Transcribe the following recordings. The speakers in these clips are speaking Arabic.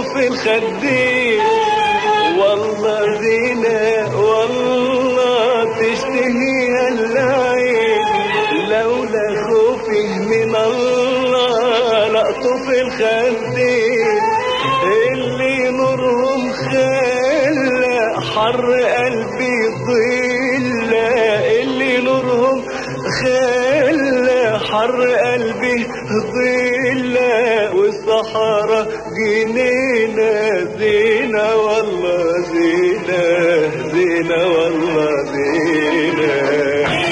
لطف الخدين. والله زينة والله تشتهيها العين، لولا خوفه من الله لأطف الخدين. اللي نورهم خلى حر قلبي ضلة، اللي نورهم خلى حر قلبي ضلة، والصحراء جنينة زينة والله زينة، زينة والله زينة.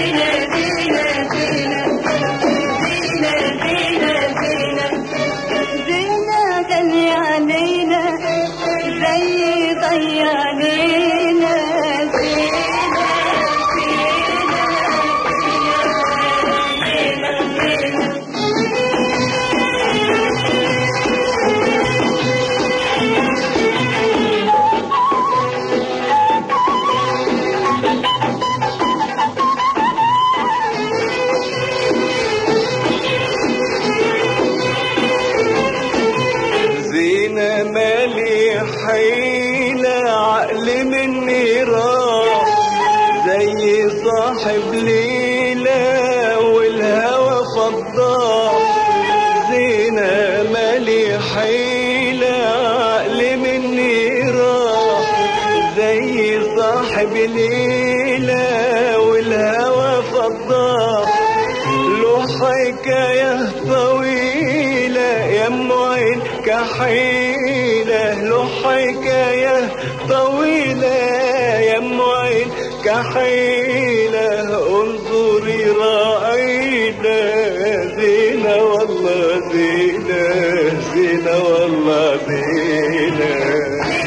مالي حيلة عقل مني راح، زي صاحب ليلة والهوى فضاح. زينة مالي حيلة عقل مني راح، زي صاحب ليلة والهوى فضاح. له حكاية طويلة يم عين كحيلة، له حكاية طويلة يم عين كحيلة. انظري رأينا زينة والله زينة، زينة والله زينة.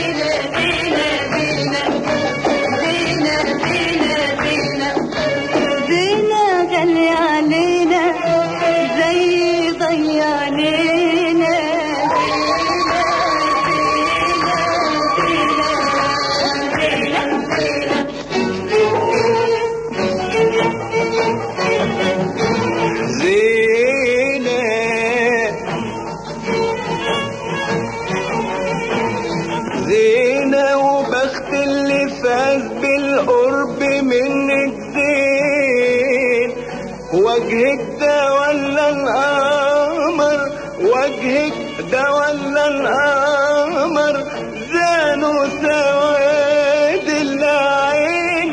زينة وبخت اللي فاز بالقرب منك زين. وجهك ده ولا القمر، وجهك ده ولا القمر، زانوا سواد العين.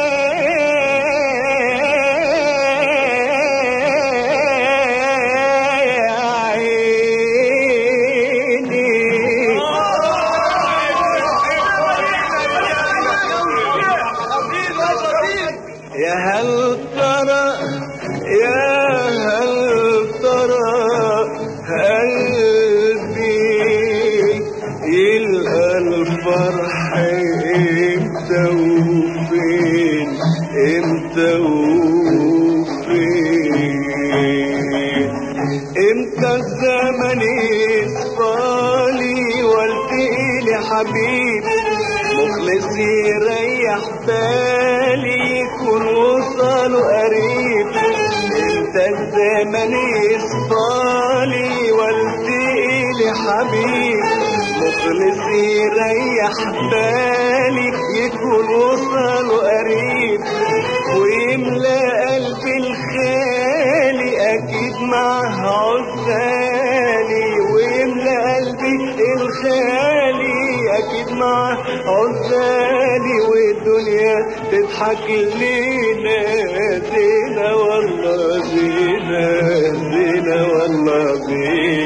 يا هل ترى يا هل ترى قلبي يلقى الفرح امتى وفين، امتى وفين، امتى الزمن يصفالي والتقي لي حبيب مخلص يريح بالي يكون وصاله قريب. امتى الزمن يصفالي والتقي لي حبيب مخلص يريح بالي يكون وصاله قريب. ويملى قلبي الخالي اكيد معه عزالي، ويملى قلبي الخالي اكيد معه عزالي. والدنيا تضحك لينا زينة والله زينة، زينة والله زينة.